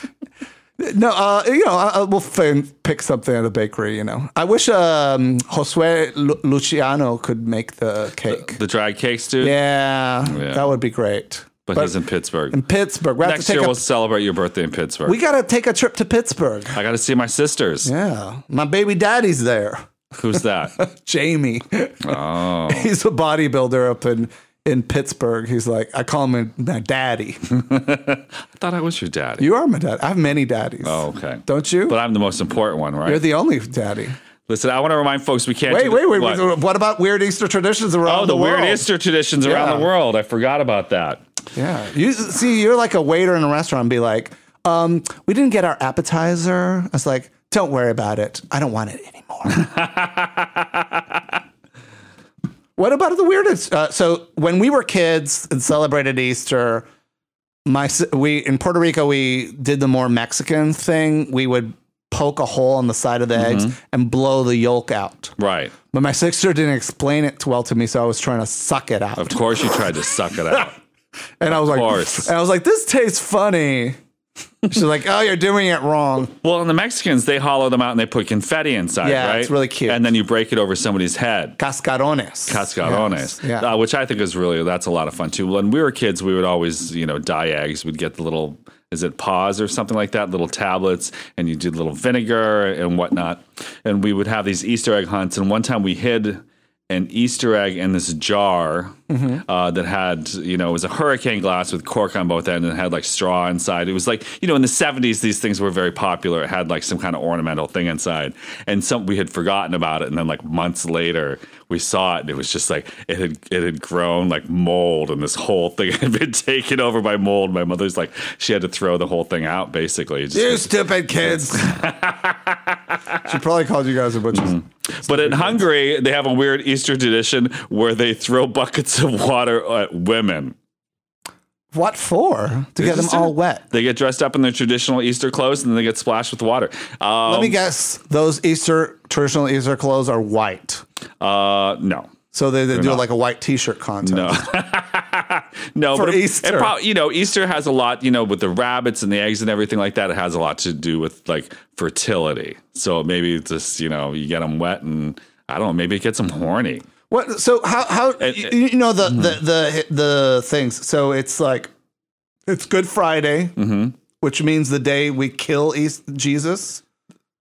No, we'll pick something at the bakery, I wish Josue Luciano could make the cake. The dried cakes, dude. Yeah, that would be great. But he's in Pittsburgh. In Pittsburgh. We have Next to take year, we'll celebrate your birthday in Pittsburgh. we got to take a trip to Pittsburgh. I got to see my sisters. Yeah. My baby daddy's there. Who's that? Jamie. Oh. He's a bodybuilder up in Pittsburgh. He's like, I call him my daddy. I thought I was your daddy. You are my dad. I have many daddies. Oh, okay. Don't you? But I'm the most important one, right? You're the only daddy. Listen, I want to remind folks we can't Wait. What? What about weird Easter traditions around the world? weird Easter traditions around the world. I forgot about that. Yeah. You're like a waiter in a restaurant and be like, we didn't get our appetizer. I was like, don't worry about it. I don't want it anymore. What about the weirdest? So when we were kids and celebrated Easter, in Puerto Rico, we did the more Mexican thing. We would poke a hole on the side of the eggs and blow the yolk out. Right. But my sister didn't explain it well to me, so I was trying to suck it out. Of course you tried to suck it out. And I was like, this tastes funny. She's like, oh, you're doing it wrong. Well, and the Mexicans, they hollow them out and they put confetti inside, Yeah, right? it's really cute. And then you break it over somebody's head. Cascarones. Cascarones. Yes. Yeah. Which I think is that's a lot of fun too. When we were kids, we would always, dye eggs. We'd get the little, is it paws or something like that? Little tablets, and you do little vinegar and whatnot. And we would have these Easter egg hunts. And one time we hid an Easter egg in this jar that had, it was a hurricane glass with cork on both ends and had like straw inside. It was like, in the 70s, these things were very popular. It had like some kind of ornamental thing inside. And we had forgotten about it. And then like months later, we saw it and it was just like, it had grown like mold and this whole thing had been taken over by mold. My mother's like, she had to throw the whole thing out basically. You stupid kids. She probably called you guys a bunch of... But in Hungary, they have a weird Easter tradition where they throw buckets of water at women. What for? To get them all wet. They get dressed up in their traditional Easter clothes and then they get splashed with water. Let me guess. Those traditional Easter clothes are white. No. So they do not. like a white T-shirt contest. No. No, For but Easter. Easter has a lot, with the rabbits and the eggs and everything like that. It has a lot to do with like fertility. So maybe it's just, you get them wet and I don't know, maybe it gets them horny. What? So how the things? So it's like it's Good Friday, which means the day we kill Jesus.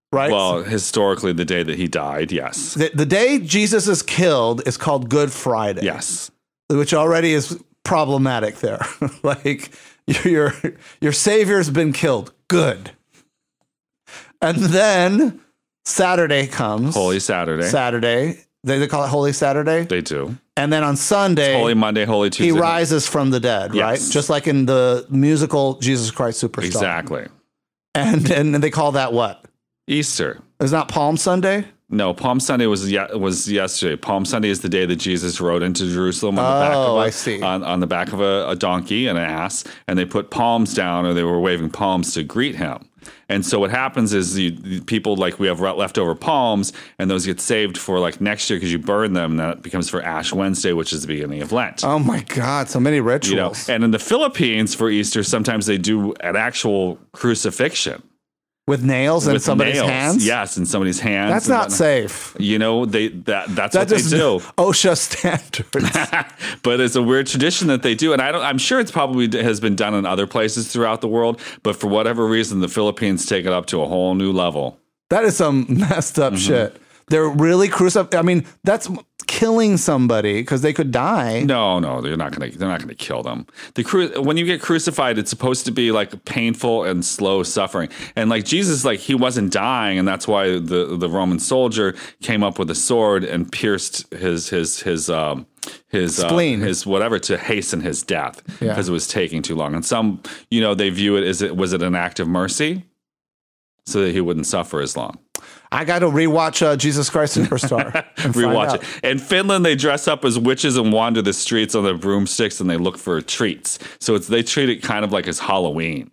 right? Well, historically, the day that he died, yes. The day Jesus is killed is called Good Friday. Yes. Which already is problematic there. Like your Savior's been killed. Good. And then Saturday comes. Holy Saturday. Saturday. They call it Holy Saturday? They do. And then on Sunday, Holy Monday, Holy Tuesday. he rises from the dead, Yes. right? Just like in the musical Jesus Christ Superstar. Exactly. And they call that what? Easter. It's not Palm Sunday? No, Palm Sunday was yesterday. Palm Sunday is the day that Jesus rode into Jerusalem on the back of a donkey, an ass, and they put palms down, or they were waving palms to greet him. And so what happens is people, like, we have leftover palms, and those get saved for like next year because you burn them, and that becomes for Ash Wednesday, which is the beginning of Lent. Oh my God, so many rituals. And in the Philippines for Easter, sometimes they do an actual crucifixion. With nails in somebody's hands? Yes, in somebody's hands. That's not safe. You know, that's what they do. OSHA standards. But it's a weird tradition that they do. And I'm sure it's probably has been done in other places throughout the world. But for whatever reason, the Philippines take it up to a whole new level. That is some messed up shit. They're really crucified. I mean, that's killing somebody because they could die. No, they're not gonna kill them. When you get crucified, it's supposed to be like painful and slow suffering. And like Jesus, like, he wasn't dying, and that's why the Roman soldier came up with a sword and pierced his spleen, his whatever, to hasten his death because it was taking too long. And some, they view it as was it an act of mercy so that he wouldn't suffer as long. I got to rewatch Jesus Christ Superstar. Rewatch it. In Finland, they dress up as witches and wander the streets on their broomsticks, and they look for treats. So they treat it kind of like as Halloween.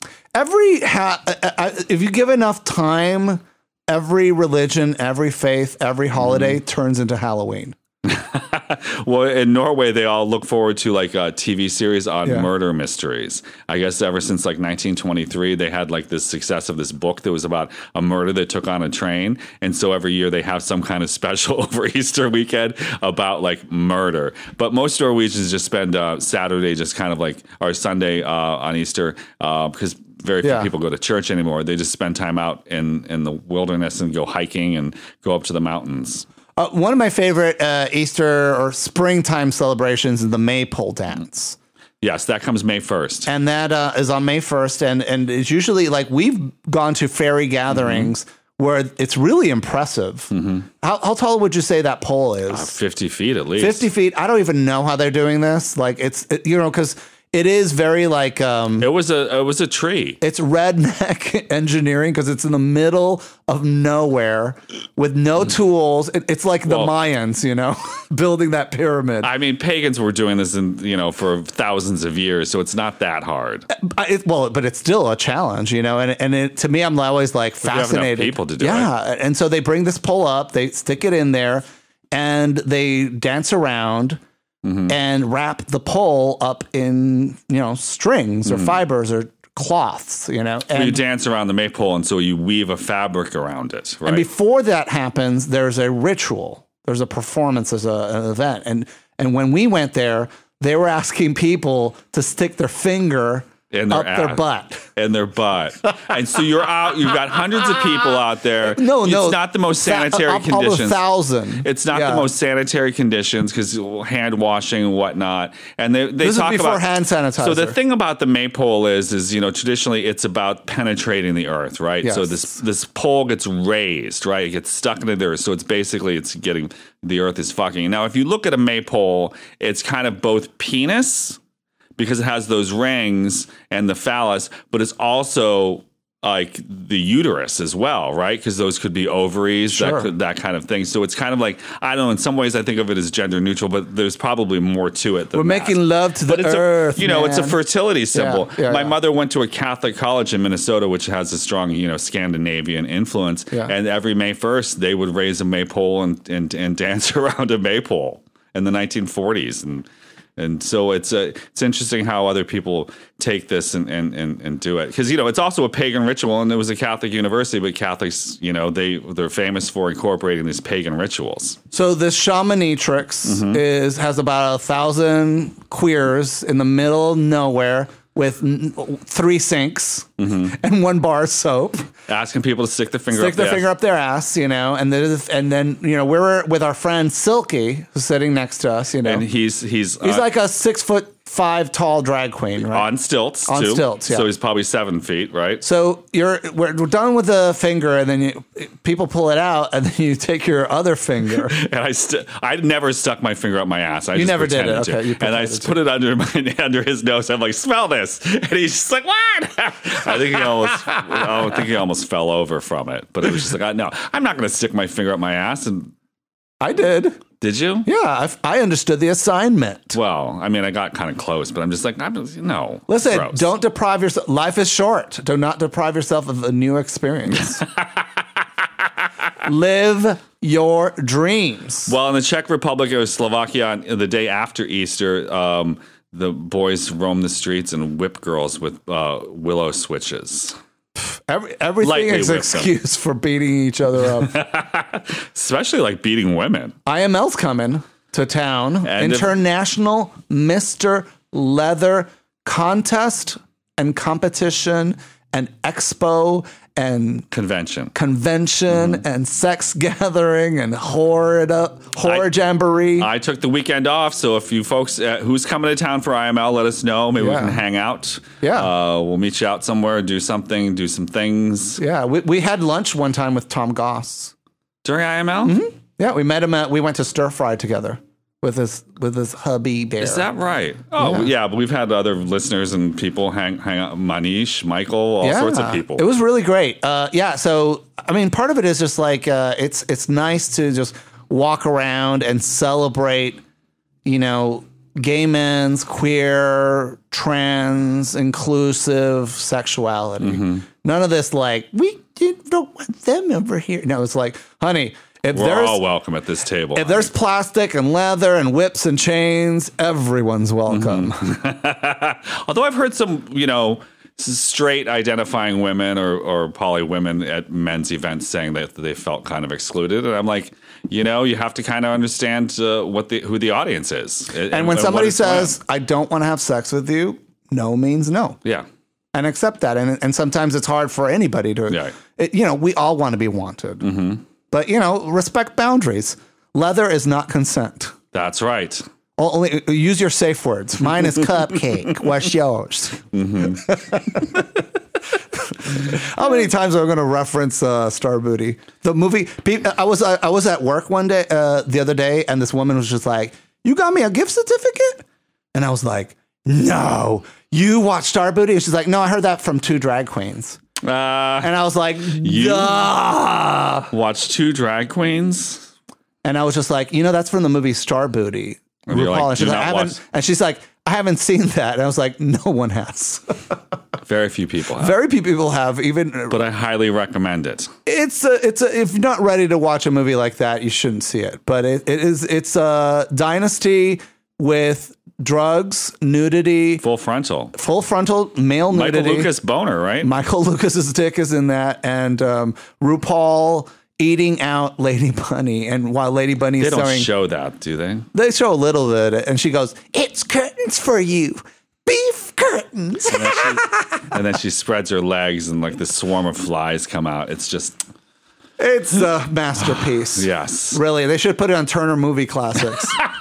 If you give enough time, every religion, every faith, every holiday turns into Halloween. Well, in Norway, they all look forward to like a TV series on murder mysteries. I guess ever since like 1923, they had like this success of this book that was about a murder that took on a train. And so every year they have some kind of special over Easter weekend about like murder. But most Norwegians just spend Saturday just kind of like, or Sunday on Easter because very few people go to church anymore. They just spend time out in the wilderness and go hiking and go up to the mountains. One of my favorite Easter or springtime celebrations is the Maypole dance. Yes, that comes May 1st. And that is on May 1st. And it's usually like we've gone to fairy gatherings where it's really impressive. How tall would you say that pole is? 50 feet at least. 50 feet. I don't even know how they're doing this. Like because it is very like it was a tree. It's redneck engineering because it's in the middle of nowhere with no tools. It's like the Mayans, building that pyramid. I mean, pagans were doing this for thousands of years, so it's not that hard. But it's still a challenge, and to me, I'm always like fascinated. You have enough people to do it. Yeah, and so they bring this pole up, they stick it in there, and they dance around. And wrap the pole up in, strings or fibers or cloths, And you dance around the maypole, and so you weave a fabric around it, right? And before that happens, there's a ritual. There's a performance, there's an event. And when we went there, they were asking people to stick their finger up their butt. In their butt. And so you've got hundreds of people out there. No. It's not the most sanitary conditions. 1,000. It's not the most sanitary conditions because hand washing and whatnot. And they this talk is before about hand sanitizer. So the thing about the maypole is traditionally it's about penetrating the earth, right? Yes. So this pole gets raised, right? It gets stuck into the earth. So it's getting the earth is fucking. Now, if you look at a maypole, it's kind of both penis, because it has those rings and the phallus, but it's also like the uterus as well, right? Because those could be ovaries, sure. that kind of thing. So it's kind of like, I don't know, in some ways I think of it as gender neutral, but there's probably more to it than We're making love to the earth, it's a fertility symbol. My mother went to a Catholic college in Minnesota, which has a strong, Scandinavian influence. Yeah. And every May 1st, they would raise a maypole and dance around a maypole in the 1940s. And so it's interesting how other people take this and do it. Because, it's also a pagan ritual, and it was a Catholic university, but Catholics, they're famous for incorporating these pagan rituals. So this Shamanitrix has about 1,000 queers in the middle of nowhere with 3 sinks and 1 bar of soap. Asking people to stick their finger up their ass, you know, and then you know, we were with our friend Silky, who's sitting next to us, you know. And he's like a 6'5" tall drag queen, right? On stilts, on too. stilts, yeah. So he's probably 7 feet, right? So we're done with the finger, and then people pull it out, and then you take your other finger. And I never stuck my finger up my ass. You never did it, okay? And I put it under his nose. I'm like, smell this, and he's just like, what? I think he almost fell over from it. But it was just like, no, I'm not going to stick my finger up my ass. And I did. Did you? Yeah, I understood the assignment. Well, I mean, I got kind of close, but I'm just like, no. Listen, gross. Don't deprive yourself. Life is short. Do not deprive yourself of a new experience. Live your dreams. Well, in the Czech Republic or Slovakia, the day after Easter, the boys roam the streets and whip girls with willow switches. Everything Lightly is an excuse for beating each other up. Especially like beating women. IML's coming to town. And International Mr. Leather Contest and Competition and Expo and convention and sex gathering and horror jamboree. I took the weekend off, so if you folks who's coming to town for IML, let us know. Maybe we can hang out. Yeah, we'll meet you out somewhere, do some things. Yeah, we had lunch one time with Tom Goss during IML. Mm-hmm. Yeah, we met him we went to Stir Fry together with his hubby Bear. Is that right? Oh, yeah. But we've had other listeners and people hang out. Manish, Michael, all sorts of people. It was really great. So I mean, part of it is just like it's nice to just walk around and celebrate, you know, gay men's, queer, trans, inclusive sexuality. Mm-hmm. None of this like we don't want them over here. No, it's like, honey. We're all welcome at this table. If there's plastic and leather and whips and chains, everyone's welcome. Mm-hmm. Although I've heard some, you know, straight identifying women or poly women at men's events saying that they felt kind of excluded. And I'm like, you know, you have to kind of understand who the audience is. And when somebody says, I don't want to have sex with you, no means no. Yeah. And accept that. And sometimes it's hard for anybody to, you know, we all want to be wanted. Mm-hmm. But, you know, respect boundaries. Leather is not consent. That's right. Only use your safe words. Mine is cupcake. What's yours? Mm-hmm. How many times are we going to reference Star Booty? The movie. I was at work one day, the other day, and this woman was just like, "You got me a gift certificate?" And I was like, "No, you watched Star Booty?" And she's like, "No, I heard that from 2 drag queens." And I was like, watch 2 drag queens? And I was just like, you know, that's from the movie Star Booty. Like, and she's like, I haven't seen that. And I was like, no one has. Very few people have. Very few people have. But I highly recommend it. It's if you're not ready to watch a movie like that, you shouldn't see it. But it's a dynasty with drugs, nudity, full frontal male nudity. Michael Lucas boner, right? Michael Lucas's dick is in that, and RuPaul eating out Lady Bunny, and while Lady Bunny is they don't show that, do they? They show a little bit, and she goes, "It's curtains for you, beef curtains." And then she spreads her legs, and like the swarm of flies come out. It's a masterpiece. Yes, really. They should put it on Turner Movie Classics.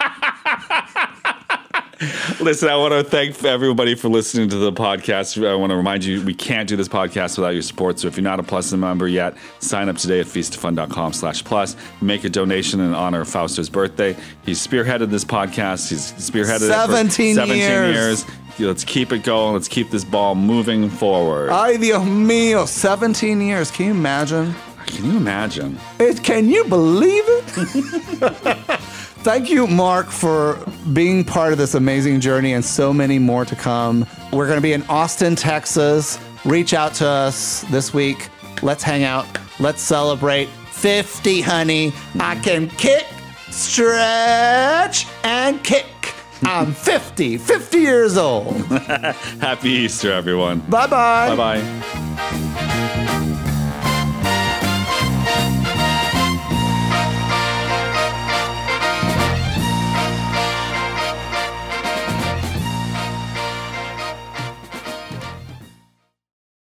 Listen, I want to thank everybody for listening to the podcast. I want to remind you, we can't do this podcast without your support. So if you're not a Plus member yet, sign up today at feastoffun.com/plus. Make a donation in honor of Fausto's birthday. He's spearheaded this podcast. He's spearheaded 17 it for 17 years. Let's keep it going. Let's keep this ball moving forward. Ay, Dios mío, 17 years. Can you imagine? Can you imagine? Can you believe it? Thank you, Mark, for being part of this amazing journey and so many more to come. We're going to be in Austin, Texas. Reach out to us this week. Let's hang out. Let's celebrate 50, honey. I can kick, stretch, and kick. I'm 50 years old. Happy Easter, everyone. Bye-bye. Bye-bye.